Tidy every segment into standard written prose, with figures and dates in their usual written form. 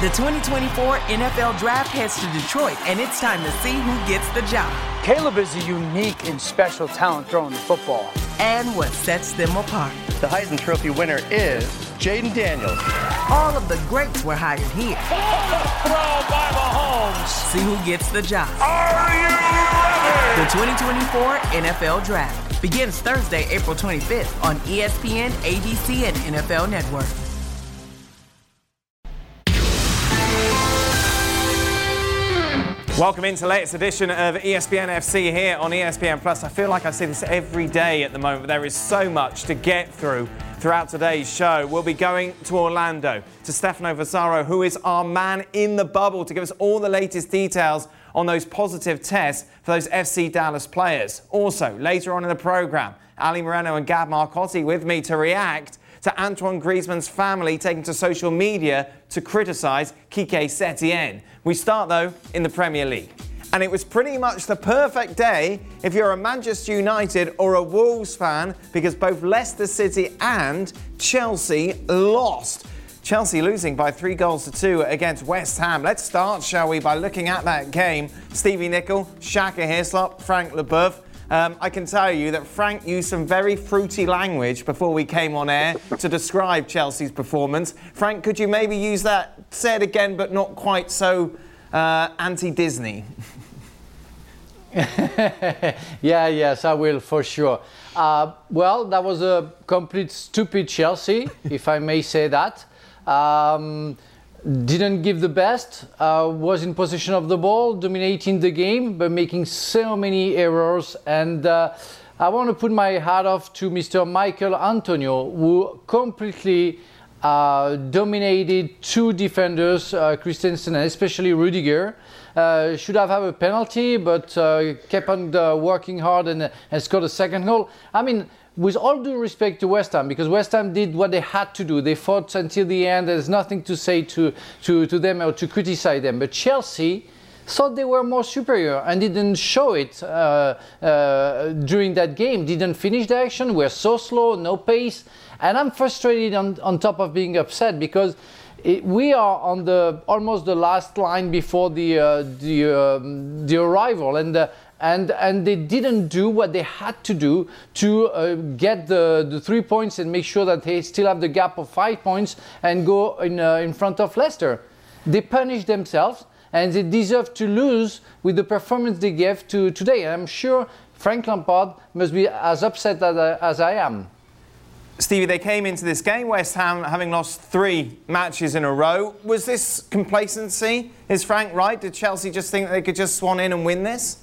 The 2024 NFL Draft heads to Detroit, and it's time to see who gets the job. Caleb is a unique and special talent throwing the football. And what sets them apart. The Heisman Trophy winner is Jaden Daniels. All of the greats were hired here. Throw by Mahomes. See who gets the job. Are you ready? The 2024 NFL Draft begins Thursday, April 25th on ESPN, ABC, and NFL Network. Welcome into the latest edition of ESPN FC here on ESPN Plus. I feel like I say this every day at the moment, but there is so much to get through throughout today's show. We'll be going to Orlando, to Stefano Vassaro, who is our man in the bubble, to give us all the latest details on those positive tests for those FC Dallas players. Also, later on in the programme, Ali Moreno and Gab Marcotti with me to react to Antoine Griezmann's family taking to social media to criticise Quique Setien. We start, though, in the Premier League. And it was pretty much the perfect day if you're a Manchester United or a Wolves fan, because both Leicester City and Chelsea lost. Chelsea losing by 3-2 against West Ham. Let's start, shall we, by looking at that game. Stevie Nicol, Shaka Hislop, Frank Leboeuf. I can tell you that Frank used some very fruity language before we came on air to describe Chelsea's performance. Frank, could you maybe use that, say it again, but not quite so anti-Disney? Yes, I will, for sure. Well, that was a complete stupid Chelsea, if I may say that. Didn't give the best, was in possession of the ball, dominating the game, but making so many errors. And I want to put my hat off to Mr. Michael Antonio, who completely dominated two defenders, Christensen and especially Rudiger. Should have had a penalty, but kept on working hard and scored a second goal. I mean, with all due respect to West Ham, because West Ham did what they had to do. They fought until the end. There's nothing to say to them or to criticize them. But Chelsea thought they were more superior and didn't show it during that game. Didn't finish the action. Were so slow, no pace. And I'm frustrated on top of being upset because we are on almost the last line before the arrival, and they didn't do what they had to do to get the 3 points and make sure that they still have the gap of 5 points and go in front of Leicester. They punished themselves and they deserve to lose with the performance they gave today. And I'm sure Frank Lampard must be as upset as I am. Stevie, they came into this game, West Ham, having lost 3 matches in a row. Was this complacency? Is Frank right? Did Chelsea just think they could just swan in and win this?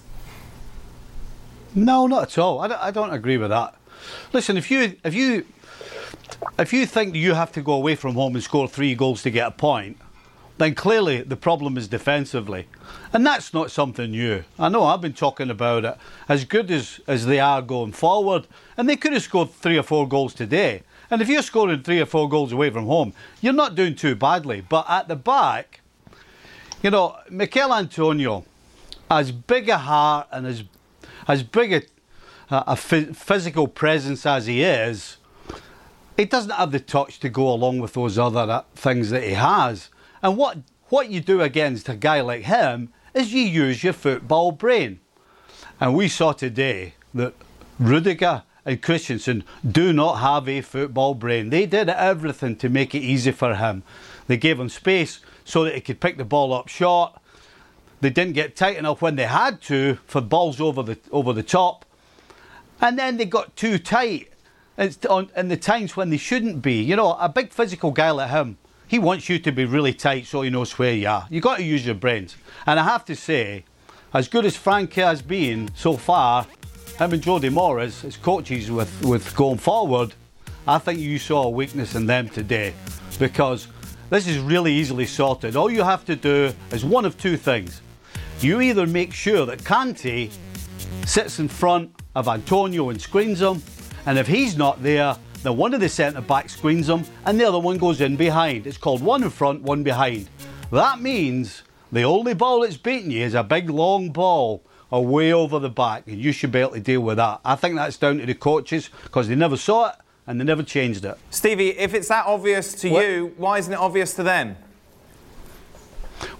No, not at all. I don't agree with that. Listen, if you think you have to go away from home and score 3 goals to get a point, then clearly the problem is defensively. And that's not something new. I know I've been talking about it. As good as they are going forward, and they could have scored 3 or 4 goals today. And if you're scoring 3 or 4 goals away from home, you're not doing too badly. But at the back, you know, Mikel Antonio, as big a heart and as big a physical presence as he is, he doesn't have the touch to go along with those other things that he has. And what you do against a guy like him is you use your football brain. And we saw today that Rudiger and Christensen do not have a football brain. They did everything to make it easy for him. They gave him space so that he could pick the ball up short. They didn't get tight enough when they had to for balls over the top. And then they got too tight in the times when they shouldn't be. You know, a big physical guy like him, he wants you to be really tight so he knows where you are. You've got to use your brains. And I have to say, as good as Frank has been so far, him and Jody Morris as coaches with going forward, I think you saw a weakness in them today, because this is really easily sorted. All you have to do is one of 2 things. You either make sure that Kante sits in front of Antonio and screens him, and if he's not there, then one of the centre-backs screens him and the other one goes in behind. It's called one in front, one behind. That means the only ball that's beating you is a big long ball away over the back, and you should be able to deal with that. I think that's down to the coaches, because they never saw it and they never changed it. Stevie, if it's that obvious to you, why isn't it obvious to them?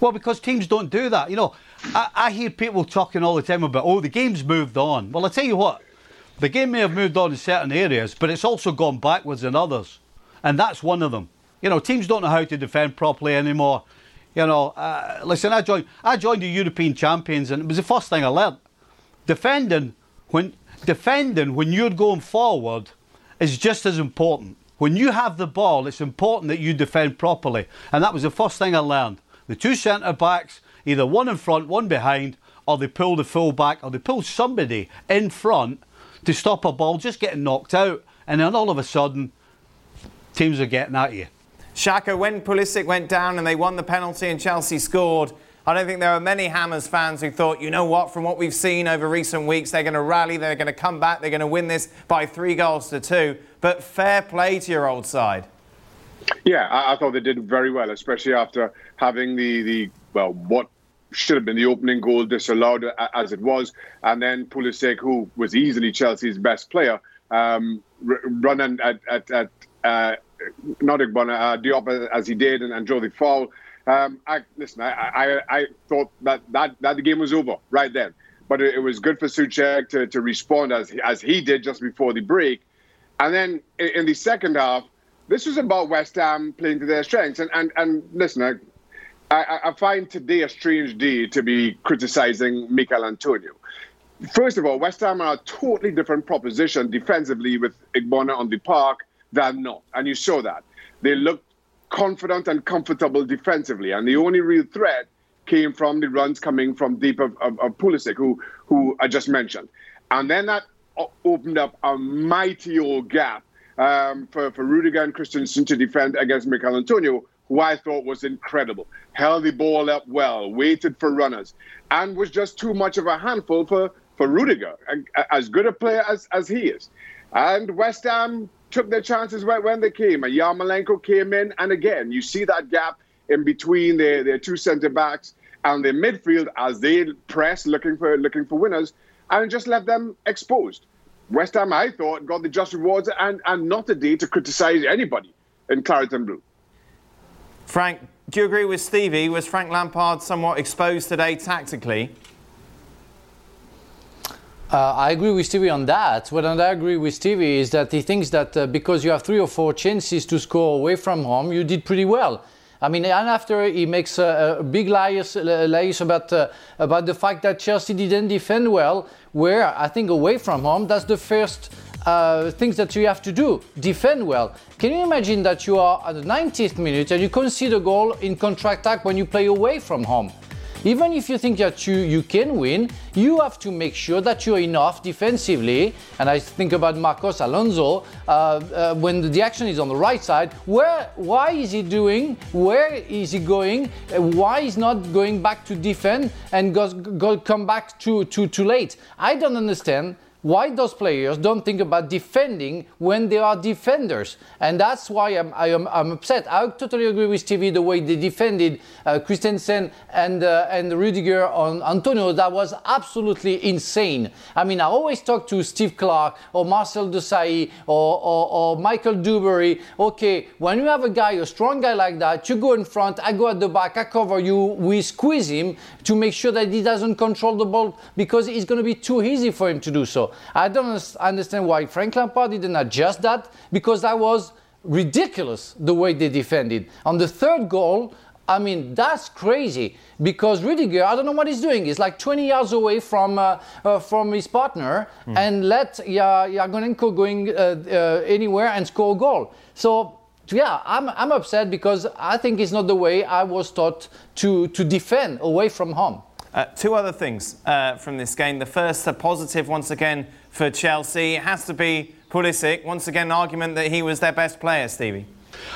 Well, because teams don't do that. You know, I hear people talking all the time about, the game's moved on. Well, I tell you what, the game may have moved on in certain areas, but it's also gone backwards in others. And that's one of them. You know, teams don't know how to defend properly anymore. You know, listen, I joined the European champions, and it was the first thing I learned. Defending when you're going forward is just as important. When you have the ball, it's important that you defend properly. And that was the first thing I learned. The two centre-backs, either one in front, one behind, or they pull the full-back, or they pull somebody in front to stop a ball just getting knocked out. And then all of a sudden, teams are getting at you. Shaka, when Pulisic went down and they won the penalty and Chelsea scored, I don't think there were many Hammers fans who thought, you know what, from what we've seen over recent weeks, they're going to rally, they're going to come back, they're going to win this by 3-2. But fair play to your old side. Yeah, I thought they did very well, especially after having what should have been the opening goal disallowed as it was. And then Pulisic, who was easily Chelsea's best player, running at not Igbona, Diop as he did and drove the foul. I thought that the game was over right then. But it was good for Souček to respond as he did just before the break. And then in the second half, this was about West Ham playing to their strengths. And listen, I find today a strange day to be criticising Mikel Antonio. First of all, West Ham are a totally different proposition defensively with Igbona on the park than not. And you saw that. They looked confident and comfortable defensively. And the only real threat came from the runs coming from deep of Pulisic, who I just mentioned. And then that opened up a mighty old gap for Rudiger and Christensen to defend against Mikel Antonio, who I thought was incredible. Held the ball up well, waited for runners, and was just too much of a handful for Rudiger, as good a player as he is. And West Ham took their chances when they came. And Yarmolenko came in, and again, you see that gap in between their two centre-backs and their midfield as they press, looking for winners, and just left them exposed. West Ham, I thought, got the just rewards and not a day to criticise anybody in Claret and Blue. Frank, do you agree with Stevie? Was Frank Lampard somewhat exposed today tactically? I agree with Stevie on that. What I agree with Stevie is that he thinks that because you have 3 or 4 chances to score away from home, you did pretty well. I mean, and after he makes a big lies about the fact that Chelsea didn't defend well, where I think away from home, that's the first things that you have to do, defend well. Can you imagine that you are at the 90th minute and you concede a goal in counter-attack when you play away from home? Even if you think that you can win, you have to make sure that you're enough defensively. And I think about Marcos Alonso, when the action is on the right side, why is he doing? Where is he going? Why is not going back to defend and come back too late? I don't understand why those players don't think about defending when they are defenders. And that's why I'm upset. I totally agree with Stevie the way they defended Christensen and Rudiger on Antonio. That was absolutely insane. I mean, I always talk to Steve Clark or Marcel Desailly or Michael Dewberry. Okay, when you have a strong guy like that, you go in front, I go at the back, I cover you, we squeeze him to make sure that he doesn't control the ball because it's going to be too easy for him to do so. I don't understand why Frank Lampard didn't adjust that, because that was ridiculous the way they defended. On the third goal, I mean, that's crazy, because Rudiger, I don't know what he's doing. He's like 20 yards away from his partner and let Yarmolenko going anywhere and score a goal. So, yeah, I'm upset because I think it's not the way I was taught to defend away from home. 2 other things from this game. The first, a positive once again for Chelsea. It has to be Pulisic. Once again, an argument that he was their best player, Stevie.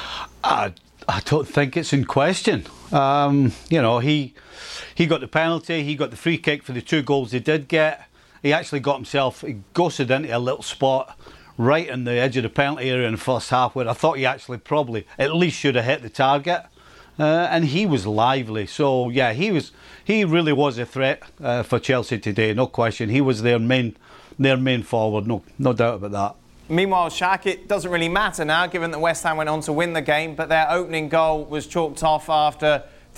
I don't think it's in question. You know, he got the penalty, he got the free kick for the 2 goals he did get. He actually got himself, he ghosted into a little spot right in the edge of the penalty area in the first half where I thought he actually probably at least should have hit the target. And he was lively. So, yeah, he really was a threat for Chelsea today, no question. He was their main forward, no doubt about that. Meanwhile, Shaq, it doesn't really matter now, given that West Ham went on to win the game, but their opening goal was chalked off after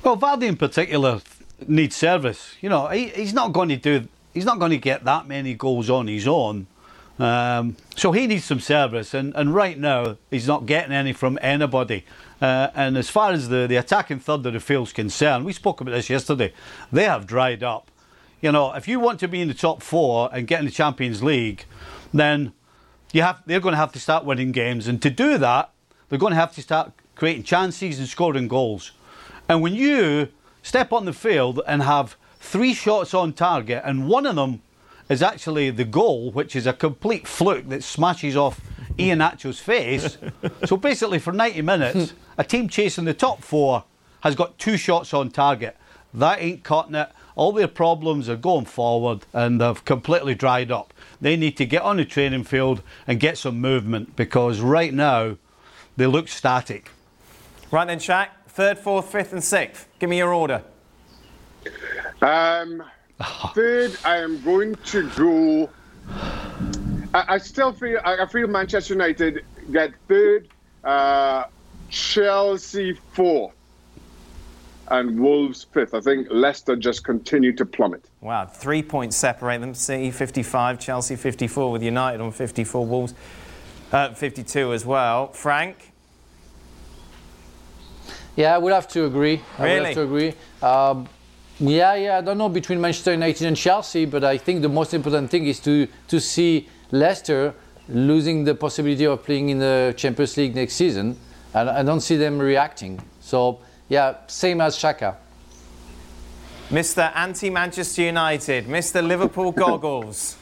Well, Vardy in particular needs service. You know, he's not going to get that many goals on his own. So he needs some service, and right now he's not getting any from anybody. And as far as the attacking third of the field's concerned, we spoke about this yesterday, they have dried up. You know, if you want to be in the top 4 and get in the Champions League, then they're going to have to start winning games, and to do that, they're going to have to start creating chances and scoring goals. And when you step on the field and have 3 shots on target, and one of them is actually the goal, which is a complete fluke that smashes off Iheanacho's face. So basically for 90 minutes, a team chasing the top 4 has got 2 shots on target. That ain't cutting it. All their problems are going forward, and they've completely dried up. They need to get on the training field and get some movement, because right now they look static. Right then, Shaq, 3rd, 4th, 5th and 6th. Give me your order. 3rd, I am going to go. I feel Manchester United get 3rd, Chelsea 4th, and Wolves 5th. I think Leicester just continue to plummet. Wow, 3 points separate them. City 55, Chelsea 54, with United on 54, Wolves 52 as well. Frank? Yeah, I would have to agree. Really? I would have to agree. I don't know between Manchester United and Chelsea, but I think the most important thing is to see Leicester losing the possibility of playing in the Champions League next season. And I don't see them reacting. So, yeah, same as Xhaka. Mr. Anti-Manchester United, Mr. Liverpool Goggles.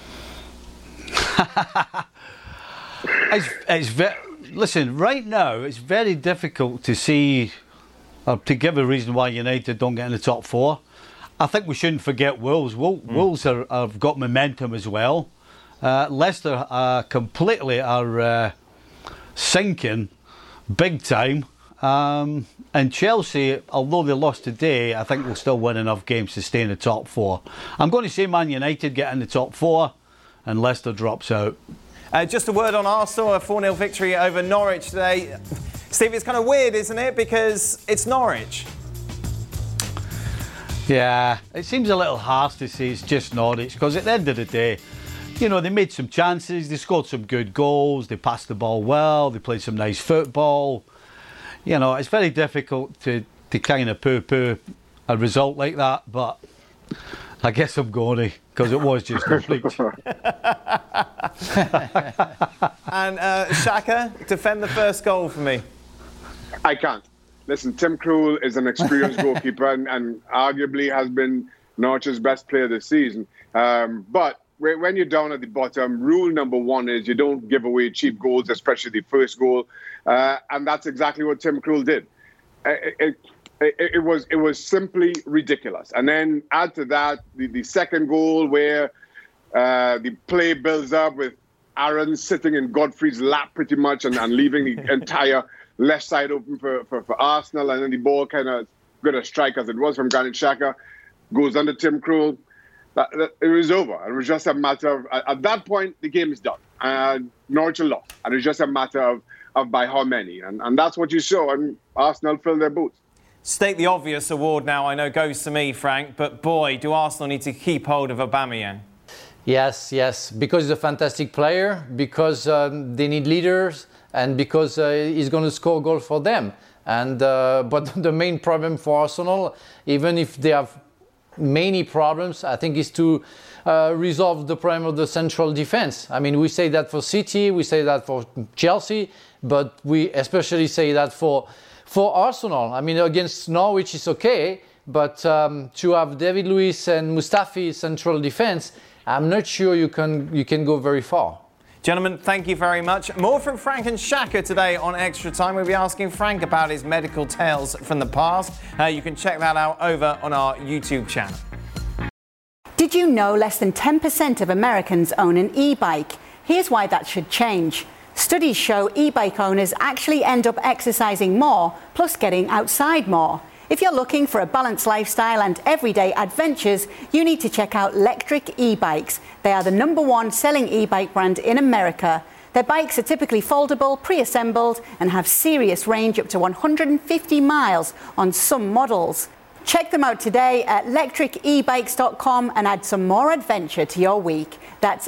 Listen, right now it's very difficult to see, to give a reason why United don't get in the top 4. I think we shouldn't forget Wolves. Wolves have got momentum as well. Leicester completely are sinking big time. And Chelsea, although they lost today, I think they'll still win enough games to stay in the top 4. I'm going to say Man United get in the top 4 and Leicester drops out. Just a word on Arsenal, a 4-0 victory over Norwich today. Steve, it's kind of weird, isn't it? Because it's Norwich. Yeah, it seems a little harsh to say it's just Norwich, because at the end of the day, you know, they made some chances, they scored some good goals, they passed the ball well, they played some nice football. You know, it's very difficult to kind of poo-poo a result like that, but I guess I'm going to, because it was just a bleach. And Xhaka, defend the first goal for me. I can't. Listen, Tim Krul is an experienced goalkeeper and arguably has been Norwich's best player this season. But when you're down at the bottom, rule number 1 is you don't give away cheap goals, especially the first goal. And that's exactly what Tim Krul did. It was simply ridiculous. And then add to that the second goal where the play builds up with Aaron sitting in Godfrey's lap pretty much and leaving the entire left side open for Arsenal. And then the ball kind of got a strike as it was from Granit Xhaka, goes under Tim Krul. It was over. It was just a matter of, at that point, the game is done. Norwich lost. And it was just a matter of by how many. And that's what you saw. And Arsenal filled their boots. State the obvious award now, I know, goes to me, Frank. But boy, do Arsenal need to keep hold of Aubameyang. Yes. Because he's a fantastic player. Because they need leaders. And because he's going to score goals for them. And but the main problem for Arsenal, even if they have many problems, I think, is to resolve the problem of the central defense. I mean, we say that for City, we say that for Chelsea, but we especially say that for Arsenal. I mean, against Norwich is okay, but to have David Luiz and Mustafi central defense, I'm not sure you can go very far. Gentlemen, thank you very much. More from Frank and Xhaka today on Extra Time. We'll be asking Frank about his medical tales from the past. You can check that out over on our YouTube channel. Did you know less than 10% of Americans own an e-bike? Here's why that should change. Studies show e-bike owners actually end up exercising more, plus getting outside more. If you're looking for a balanced lifestyle and everyday adventures, you need to check out Lectric e-bikes. They are the #1 selling e-bike brand in America. Their bikes are typically foldable, pre-assembled, and have serious range up to 150 miles on some models. Check them out today at lectricebikes.com and add some more adventure to your week. That's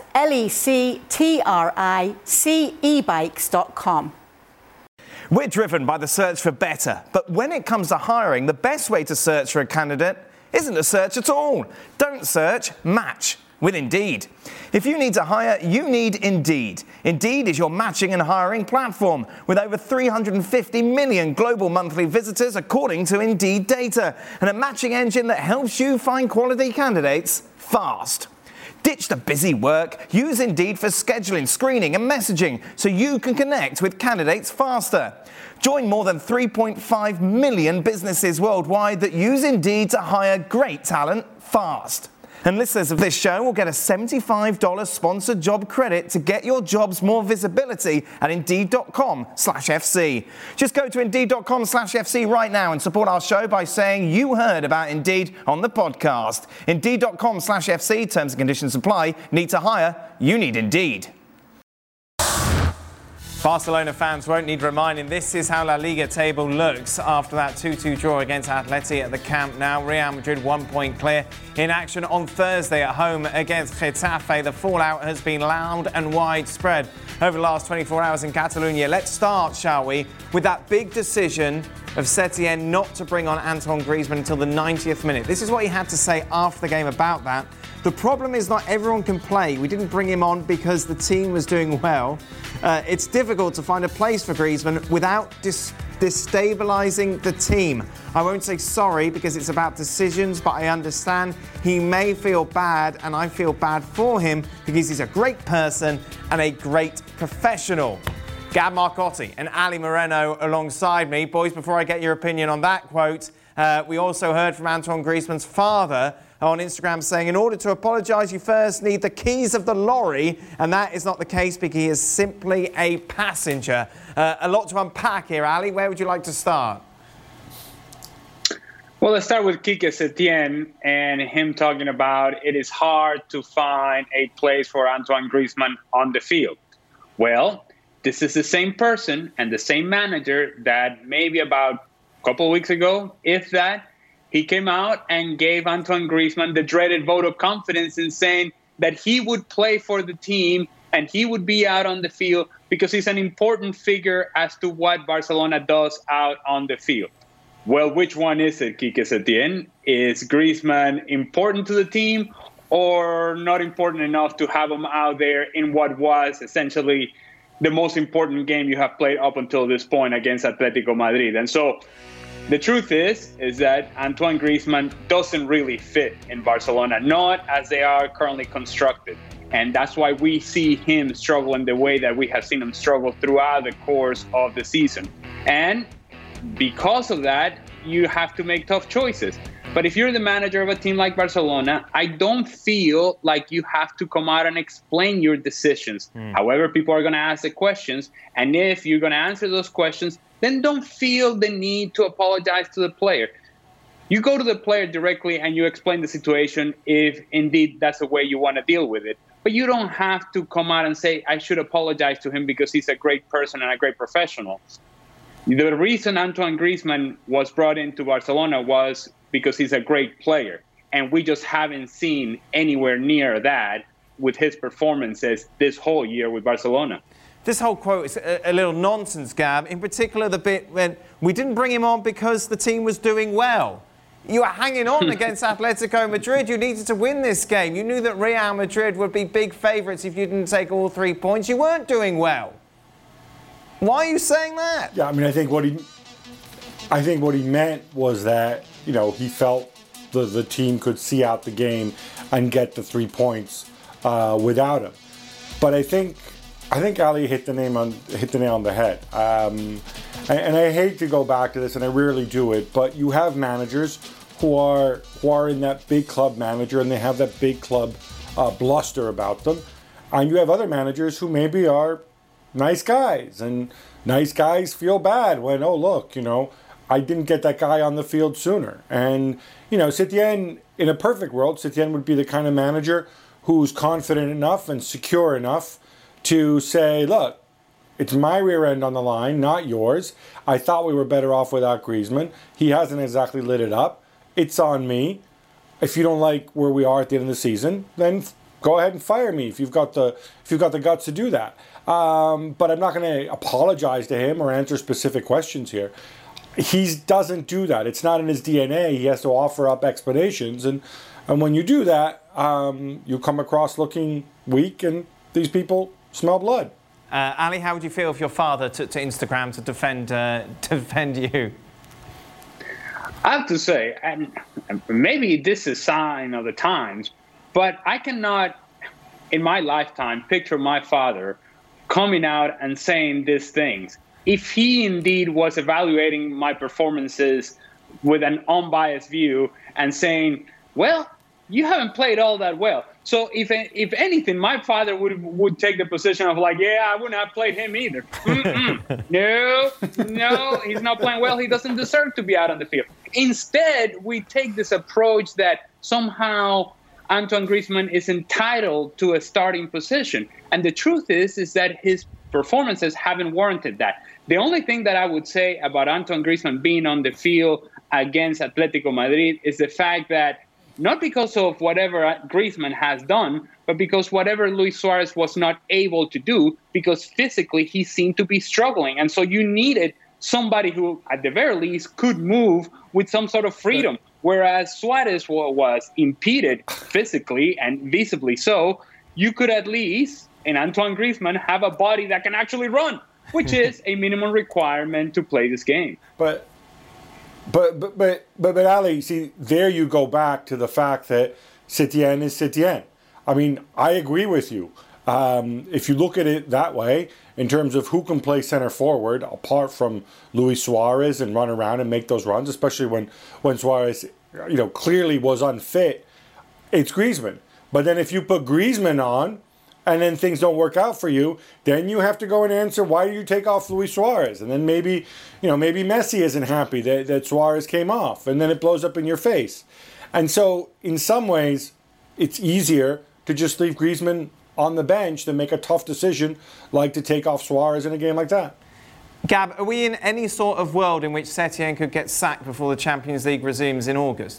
lectricebikes.com. We're driven by the search for better, but when it comes to hiring, the best way to search for a candidate isn't to search at all. Don't search, match with Indeed. If you need to hire, you need Indeed. Indeed is your matching and hiring platform with over 350 million global monthly visitors according to Indeed data, and a matching engine that helps you find quality candidates fast. Ditch the busy work. Use Indeed for scheduling, screening and messaging so you can connect with candidates faster. Join more than 3.5 million businesses worldwide that use Indeed to hire great talent fast. And listeners of this show will get a $75 sponsored job credit to get your jobs more visibility at Indeed.com/FC. Just go to Indeed.com/FC right now and support our show by saying you heard about Indeed on the podcast. Indeed.com/FC, terms and conditions apply. Need to hire? You need Indeed. Barcelona fans won't need reminding, this is how La Liga table looks after that 2-2 draw against Atleti at the Camp Nou. Real Madrid 1 point clear. In action on Thursday at home against Getafe, the fallout has been loud and widespread over the last 24 hours in Catalonia. Let's start, shall we, with that big decision of Setien not to bring on Antoine Griezmann until the 90th minute. This is what he had to say after the game about that. The problem is not everyone can play. We didn't bring him on because the team was doing well. It's difficult to find a place for Griezmann without destabilising the team. I won't say sorry because it's about decisions, but I understand he may feel bad, and I feel bad for him because he's a great person and a great professional. Gab Marcotti and Ali Moreno alongside me. Boys, before I get your opinion on that quote, we also heard from Antoine Griezmann's father on Instagram saying, in order to apologise, you first need the keys of the lorry, and that is not the case because he is simply a passenger. A lot to unpack here, Ali. Where would you like to start? Well, let's start with Quique Setien and him talking about it is hard to find a place for Antoine Griezmann on the field. Well, this is the same person and the same manager that maybe about a couple of weeks ago, if that, he came out and gave Antoine Griezmann the dreaded vote of confidence in saying that he would play for the team and he would be out on the field because he's an important figure as to what Barcelona does out on the field. Well, which one is it, Quique Setien? Is Griezmann important to the team or not important enough to have him out there in what was essentially the most important game you have played up until this point against Atletico Madrid? And so the truth is that Antoine Griezmann doesn't really fit in Barcelona, not as they are currently constructed. And that's why we see him struggle in the way that we have seen him struggle throughout the course of the season. And because of that, you have to make tough choices. But if you're the manager of a team like Barcelona, I don't feel like you have to come out and explain your decisions. However, people are going to ask the questions. And if you're going to answer those questions, then don't feel the need to apologize to the player. You go to the player directly and you explain the situation if indeed that's the way you want to deal with it. But you don't have to come out and say, I should apologize to him because he's a great person and a great professional. The reason Antoine Griezmann was brought into Barcelona was because he's a great player. And we just haven't seen anywhere near that with his performances this whole year with Barcelona. This whole quote is a little nonsense, Gab. In particular, the bit when we didn't bring him on because the team was doing well. You were hanging on against Atletico Madrid. You needed to win this game. You knew that Real Madrid would be big favourites if you didn't take all 3 points. You weren't doing well. Why are you saying that? Yeah, I mean, I think what he meant was that, you know, he felt the team could see out the game and get the 3 points without him. But I think Ali hit the nail on the head. And I hate to go back to this, and I rarely do it, but you have managers who are in that big club manager, and they have that big club bluster about them. And you have other managers who maybe are nice guys, and nice guys feel bad when, oh, look, you know, I didn't get that guy on the field sooner. And, you know, Setien, in a perfect world, Setien would be the kind of manager who's confident enough and secure enough to say, look, it's my rear end on the line, not yours. I thought we were better off without Griezmann. He hasn't exactly lit it up. It's on me. If you don't like where we are at the end of the season, then go ahead and fire me if you've got the guts to do that. But I'm not going to apologize to him or answer specific questions here. He doesn't do that. It's not in his DNA. He has to offer up explanations, and when you do that, you come across looking weak, and these people smell blood. Ali, how would you feel if your father took to Instagram to defend you? I have to say, and maybe this is a sign of the times, but I cannot, in my lifetime, picture my father coming out and saying these things. If he indeed was evaluating my performances with an unbiased view and saying, well, you haven't played all that well. So if anything, my father would take the position of like, yeah, I wouldn't have played him either. No, he's not playing well. He doesn't deserve to be out on the field. Instead, we take this approach that somehow Antoine Griezmann is entitled to a starting position. And the truth is that his performances haven't warranted that. The only thing that I would say about Antoine Griezmann being on the field against Atletico Madrid is the fact that not because of whatever Griezmann has done, but because whatever Luis Suarez was not able to do, because physically he seemed to be struggling. And so you needed somebody who, at the very least, could move with some sort of freedom, whereas Suarez was impeded physically and visibly so. You could at least, in Antoine Griezmann, have a body that can actually run, which is a minimum requirement to play this game. But Ali, see, there you go back to the fact that Setien is Setien. I mean, I agree with you. If you look at it that way, in terms of who can play center forward, apart from Luis Suarez and run around and make those runs, especially when Suarez, clearly was unfit, it's Griezmann. But then if you put Griezmann on, and then things don't work out for you, then you have to go and answer, why do you take off Luis Suarez? And then maybe Messi isn't happy that Suarez came off, and then it blows up in your face. And so, in some ways, it's easier to just leave Griezmann on the bench than make a tough decision like to take off Suarez in a game like that. Gab, are we in any sort of world in which Setien could get sacked before the Champions League resumes in August?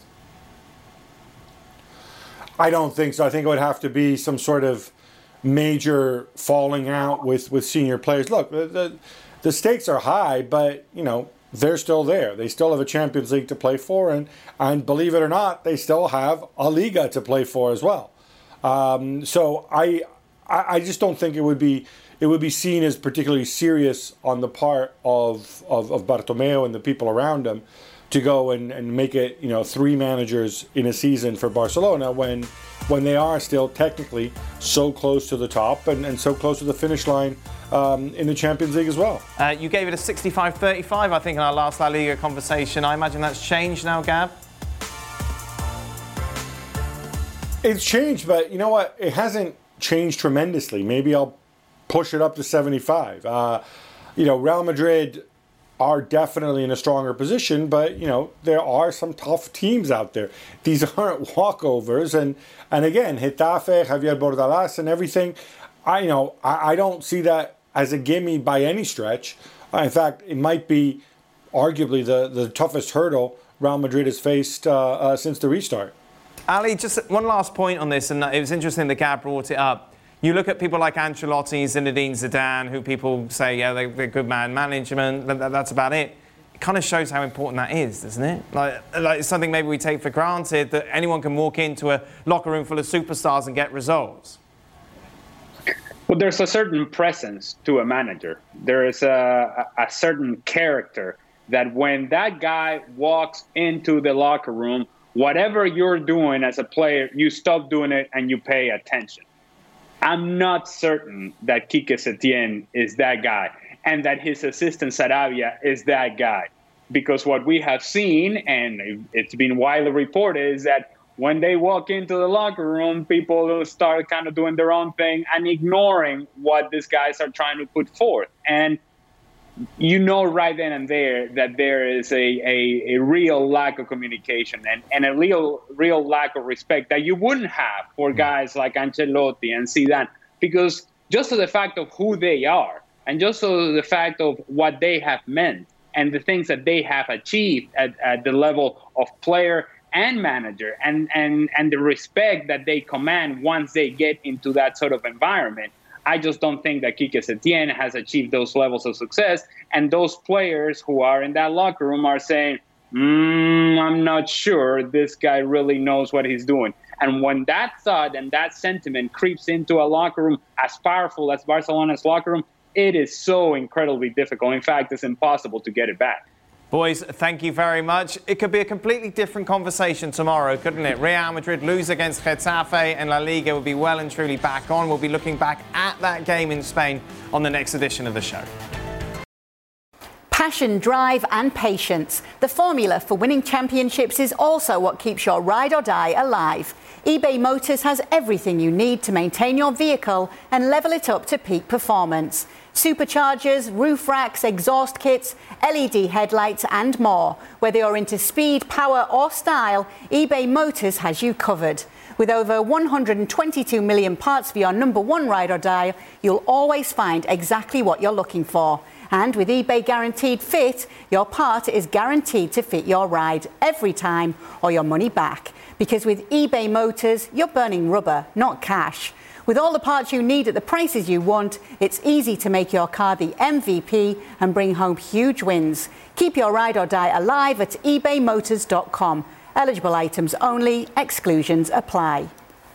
I don't think so. I think it would have to be some sort of major falling out with senior players. Look, the stakes are high, but they're still there. They still have a Champions League to play for, and believe it or not, they still have a Liga to play for as well. So I just don't think it would be seen as particularly serious on the part of Bartomeu and the people around him to go and make it 3 managers in a season for Barcelona when they are still technically so close to the top and so close to the finish line in the Champions League as well. You gave it a 65-35, I think, in our last La Liga conversation. I imagine that's changed now, Gab? It's changed, but you know what? It hasn't changed tremendously. Maybe I'll push it up to 75. Real Madrid are definitely in a stronger position, but there are some tough teams out there. These aren't walkovers, and again, Getafe, Javier Bordalas, and everything. I don't see that as a gimme by any stretch. In fact, it might be arguably the toughest hurdle Real Madrid has faced since the restart. Ali, just one last point on this, and it was interesting that Gab brought it up. You look at people like Ancelotti, Zinedine Zidane, who people say, yeah, they're good man management, that's about it. It kind of shows how important that is, doesn't it? Like it's something maybe we take for granted, that anyone can walk into a locker room full of superstars and get results. Well, there's a certain presence to a manager. There is a certain character that when that guy walks into the locker room, whatever you're doing as a player, you stop doing it and you pay attention. I'm not certain that Quique Setien is that guy and that his assistant Sarabia is that guy. Because what we have seen, and it's been widely reported, is that when they walk into the locker room, people start kind of doing their own thing and ignoring what these guys are trying to put forth. And right then and there that there is a real lack of communication and a real lack of respect that you wouldn't have for guys like Ancelotti and Zidane, because just to the fact of who they are, and just to the fact of what they have meant and the things that they have achieved at the level of player and manager, and the respect that they command once they get into that sort of environment. I just don't think that Quique Setien has achieved those levels of success. And those players who are in that locker room are saying, I'm not sure this guy really knows what he's doing. And when that thought and that sentiment creeps into a locker room as powerful as Barcelona's locker room, it is so incredibly difficult. In fact, it's impossible to get it back. Boys, thank you very much. It could be a completely different conversation tomorrow, couldn't it? Real Madrid lose against Getafe and La Liga will be well and truly back on. We'll be looking back at that game in Spain on the next edition of the show. Passion, drive and patience. The formula for winning championships is also what keeps your ride or die alive. eBay Motors has everything you need to maintain your vehicle and level it up to peak performance. Superchargers, roof racks, exhaust kits, LED headlights and more. Whether you're into speed, power or style, eBay Motors has you covered. With over 122 million parts for your number one ride or die, you'll always find exactly what you're looking for. And with eBay Guaranteed Fit, your part is guaranteed to fit your ride every time or your money back. Because with eBay Motors, you're burning rubber, not cash. With all the parts you need at the prices you want, it's easy to make your car the MVP and bring home huge wins. Keep your ride or die alive at ebaymotors.com. Eligible items only, exclusions apply.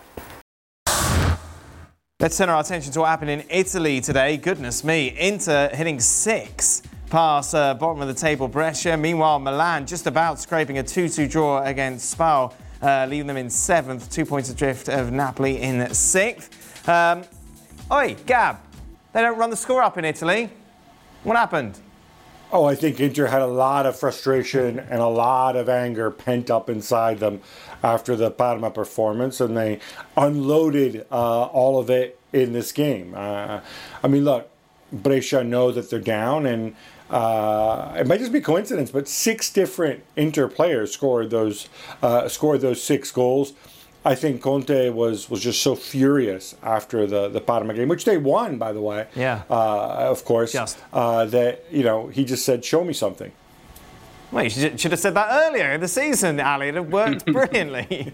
Let's turn our attention to what happened in Italy today. Goodness me, Inter hitting 6 past bottom of the table Brescia. Meanwhile, Milan just about scraping a 2-2 draw against Spal, leaving them in 7th, 2 points adrift of Napoli in 6th. Oi, Gab, they don't run the score up in Italy. What happened? Oh, I think Inter had a lot of frustration and a lot of anger pent up inside them after the Parma performance, and they unloaded all of it in this game. I mean, look, Brescia know that they're down, and it might just be coincidence, but 6 different Inter players scored those 6 goals. I think Conte was just so furious after the Parma game, which they won, by the way. Yeah. Of course. That, he just said, show me something. Well, you should have said that earlier in the season, Ali. It worked brilliantly.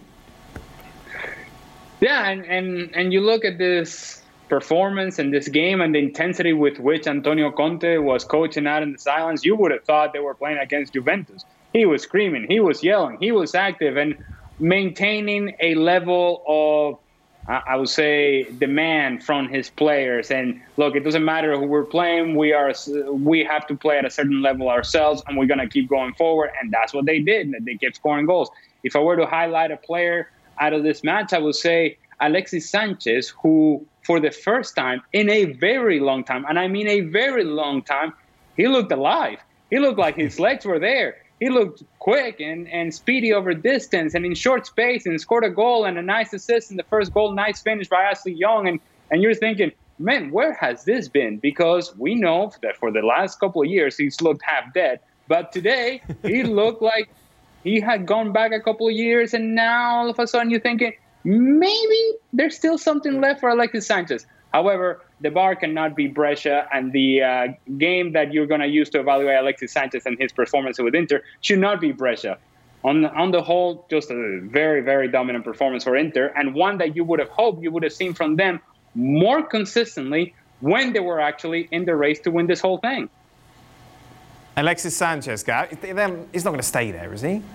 Yeah, and you look at this performance and this game and the intensity with which Antonio Conte was coaching out in the silence, you would have thought they were playing against Juventus. He was screaming, he was yelling, he was active, and maintaining a level of, I would say, demand from his players. And look, it doesn't matter who we're playing. We have to play at a certain level ourselves, and we're going to keep going forward. And that's what they did. They kept scoring goals. If I were to highlight a player out of this match, I would say Alexis Sanchez, who for the first time in a very long time, and I mean a very long time, he looked alive. He looked like his legs were there. He looked quick and speedy over distance and in short space, and scored a goal and a nice assist in the first goal. Nice finish by Ashley Young. And you're thinking, man, where has this been? Because we know that for the last couple of years, he's looked half dead. But today, he looked like he had gone back a couple of years. And now all of a sudden you're thinking, maybe there's still something left for Alexis Sanchez. However, the bar cannot be Brescia, and the game that you're going to use to evaluate Alexis Sanchez and his performance with Inter should not be Brescia. On the whole, just a very, very dominant performance for Inter, and one that you would have hoped you would have seen from them more consistently when they were actually in the race to win this whole thing. Alexis Sanchez, he's not going to stay there, is he?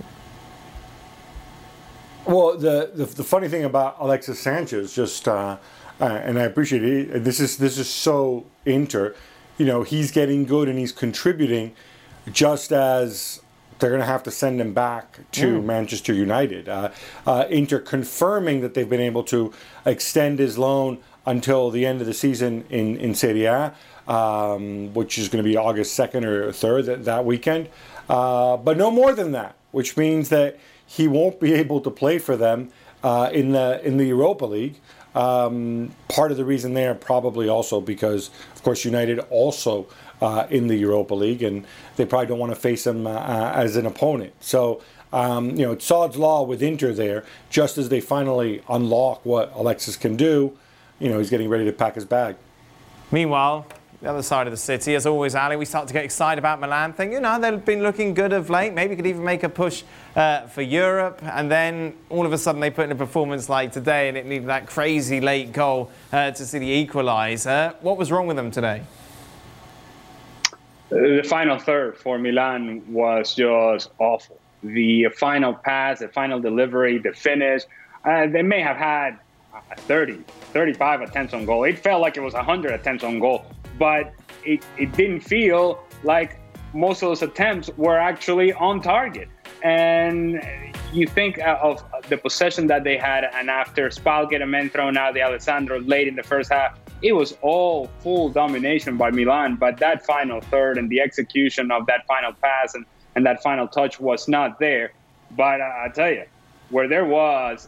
Well, the funny thing about Alexis Sanchez, just and I appreciate it. This is so Inter, he's getting good and he's contributing, just as they're going to have to send him back to Manchester United. Inter confirming that they've been able to extend his loan until the end of the season in Serie A, which is going to be August 2nd or 3rd that weekend. But no more than that, which means that he won't be able to play for them in the Europa League. Part of the reason there probably also because, of course, United also in the Europa League, and they probably don't want to face him as an opponent. So, it's Sod's Law with Inter there. Just as they finally unlock what Alexis can do, he's getting ready to pack his bag. Meanwhile, the other side of the city, as always, Ali, we start to get excited about Milan, thinking, they've been looking good of late. Maybe could even make a push for Europe. And then all of a sudden they put in a performance like today and it needed that crazy late goal to see the equaliser. What was wrong with them today? The final third for Milan was just awful. The final pass, the final delivery, the finish. They may have had 30, 35 attempts on goal. It felt like it was 100 attempts on goal. But it didn't feel like most of those attempts were actually on target. And you think of the possession that they had, and after Spal get a man thrown out, the Alessandro late in the first half, it was all full domination by Milan. But that final third and the execution of that final pass and that final touch was not there. But I tell you, where there was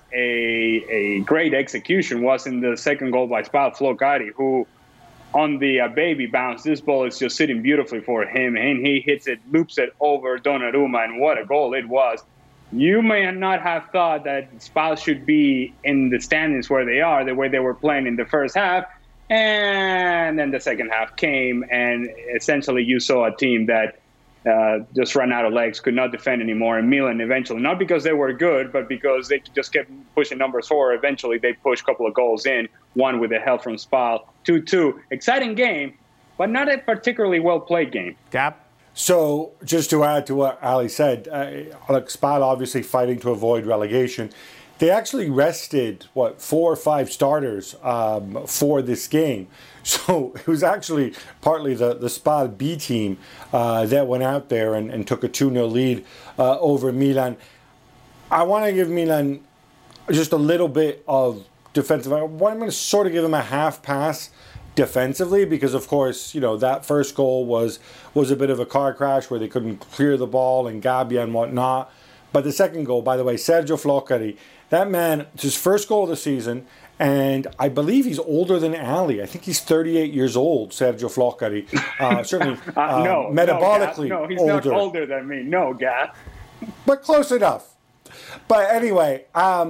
a great execution was in the second goal by Spal Flocari, who on the baby bounce, this ball is just sitting beautifully for him, and he hits it, loops it over Donnarumma, and what a goal it was. You may not have thought that Spal should be in the standings where they are, the way they were playing in the first half, and then the second half came, and essentially you saw a team that just ran out of legs, could not defend anymore, and Milan eventually, not because they were good, but because they just kept pushing numbers forward. Eventually they pushed a couple of goals in, one with the help from Spal, 2-2. Exciting game, but not a particularly well-played game. Gab? So, just to add to what Ali said, look, Spal obviously fighting to avoid relegation. They actually rested, 4 or 5 starters for this game. So it was actually partly the Spal B team that went out there and took a 2-0 lead over Milan. I want to give Milan just a little bit of defensive. I'm going to sort of give them a half pass defensively because, of course, that first goal was a bit of a car crash where they couldn't clear the ball and Gabbia and whatnot. But the second goal, by the way, Sergio Flocari, that man, it's his first goal of the season, and I believe he's older than Ali. I think he's 38 years old, Sergio Flocari. Certainly metabolically no, he's older. not older than me. No, Gab. But close enough. But anyway,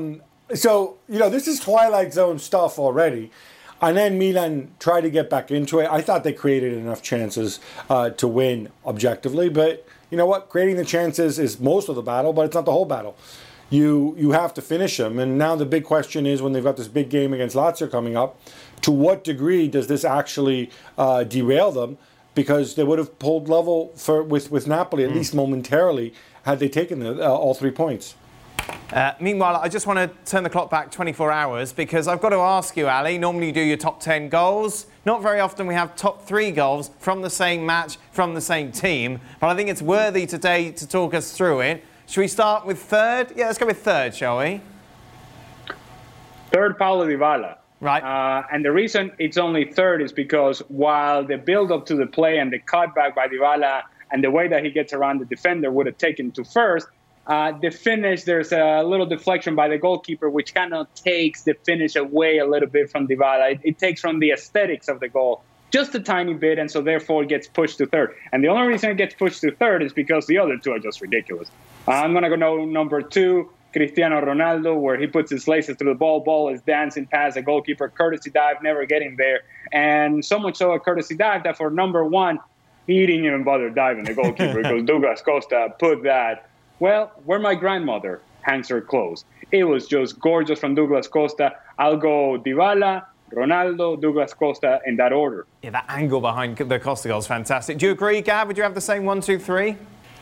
so, this is Twilight Zone stuff already. And then Milan tried to get back into it. I thought they created enough chances to win objectively. But you know what? Creating the chances is most of the battle, but it's not the whole battle. You have to finish them. And now the big question is, when they've got this big game against Lazio coming up, to what degree does this actually derail them? Because they would have pulled level with Napoli, at least momentarily, had they taken all 3 points. Meanwhile, I just want to turn the clock back 24 hours because I've got to ask you, Ali, normally you do your top 10 goals. Not very often we have top 3 goals from the same match, from the same team. But I think it's worthy today to talk us through it. Should we start with third? Yeah, let's go with third, shall we? Third, Paulo Dybala. Right. And the reason it's only third is because while the build-up to the play and the cutback by Dybala and the way that he gets around the defender would have taken to first, the finish, there's a little deflection by the goalkeeper, which kind of takes the finish away a little bit from Dybala. It takes from the aesthetics of the goal just a tiny bit, and so therefore it gets pushed to third. And the only reason it gets pushed to third is because the other two are just ridiculous. I'm going to go number 2, Cristiano Ronaldo, where he puts his laces through the ball is dancing past the goalkeeper, courtesy dive, never getting there. And so much so a courtesy dive that for number 1, he didn't even bother diving the goalkeeper because Douglas Costa put that, well, where my grandmother hangs her clothes. It was just gorgeous from Douglas Costa. I'll go Dybala, Ronaldo, Douglas Costa in that order. Yeah, that angle behind the Costa goal is fantastic. Do you agree, Gab? Would you have the same 1, 2, 3?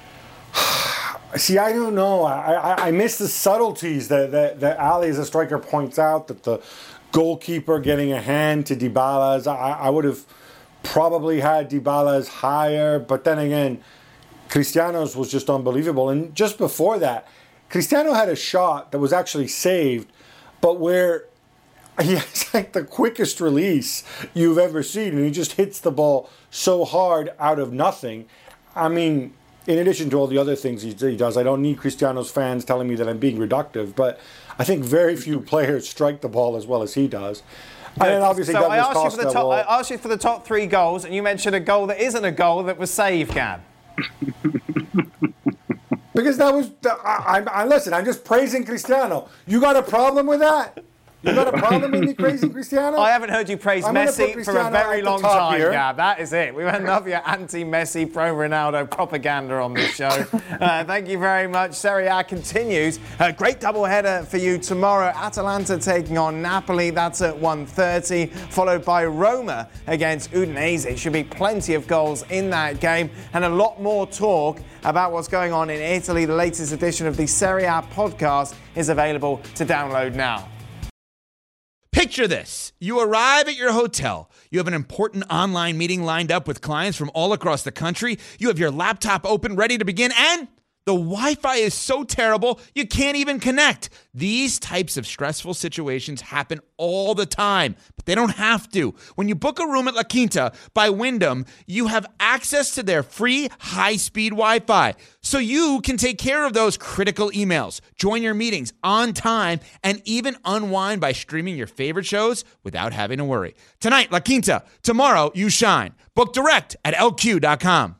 See, I don't know. I miss the subtleties that Ali as a striker points out, that the goalkeeper getting a hand to Dybala's. I would have probably had Dybala's higher, but then again, Cristiano's was just unbelievable. And just before that, Cristiano had a shot that was actually saved, but where he has like the quickest release you've ever seen, and he just hits the ball so hard out of nothing. I mean, in addition to all the other things he does, I don't need Cristiano's fans telling me that I'm being reductive, but I think very few players strike the ball as well as he does. And then obviously so Douglas Costa. I asked you for the top 3 goals, and you mentioned a goal that isn't a goal that was saved, Gab. Because that was, listen, I'm just praising Cristiano. You got a problem with that? You got a problem with me praising Cristiano? I haven't heard you praise Messi for a very long time, Gab. That is it. We've had enough of your anti-Messi, pro-Ronaldo propaganda on this show. Thank you very much. Serie A continues. A great doubleheader for you tomorrow. Atalanta taking on Napoli. That's at 1:30, followed by Roma against Udinese. Should be plenty of goals in that game and a lot more talk about what's going on in Italy. The latest edition of the Serie A podcast is available to download now. Picture this. You arrive at your hotel. You have an important online meeting lined up with clients from all across the country. You have your laptop open, ready to begin, and the Wi-Fi is so terrible, you can't even connect. These types of stressful situations happen all the time, but they don't have to. When you book a room at La Quinta by Wyndham, you have access to their free high-speed Wi-Fi, so you can take care of those critical emails, join your meetings on time, and even unwind by streaming your favorite shows without having to worry. Tonight, La Quinta. Tomorrow, you shine. Book direct at LQ.com.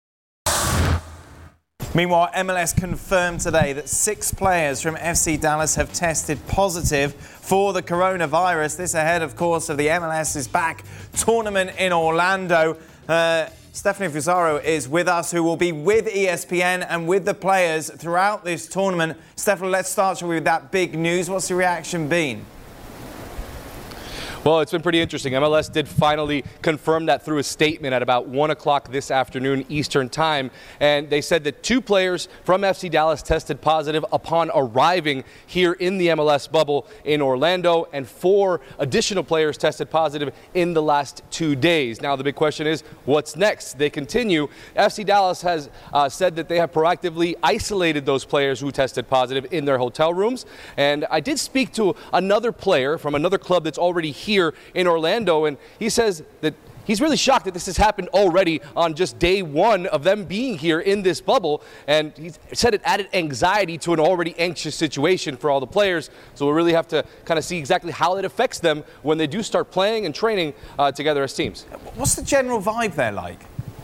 Meanwhile, MLS confirmed today that 6 players from FC Dallas have tested positive for the coronavirus. This ahead, of course, of the MLS is Back tournament in Orlando. Stephanie Fusaro is with us, who will be with ESPN and with the players throughout this tournament. Stephanie, let's start with that big news. What's the reaction been? Well, it's been pretty interesting. MLS did finally confirm that through a statement at about 1 o'clock this afternoon Eastern time. And they said that 2 players from FC Dallas tested positive upon arriving here in the MLS bubble in Orlando, and 4 additional players tested positive in the last 2 days. Now, the big question is, what's next? They continue. FC Dallas has said that they have proactively isolated those players who tested positive in their hotel rooms. And I did speak to another player from another club that's already here in Orlando, and he says that he's really shocked that this has happened already on just day 1 of them being here in this bubble, and he said it added anxiety to an already anxious situation for all the players. So we'll really have to kind of see exactly how it affects them when they do start playing and training together as teams. What's the general vibe there like?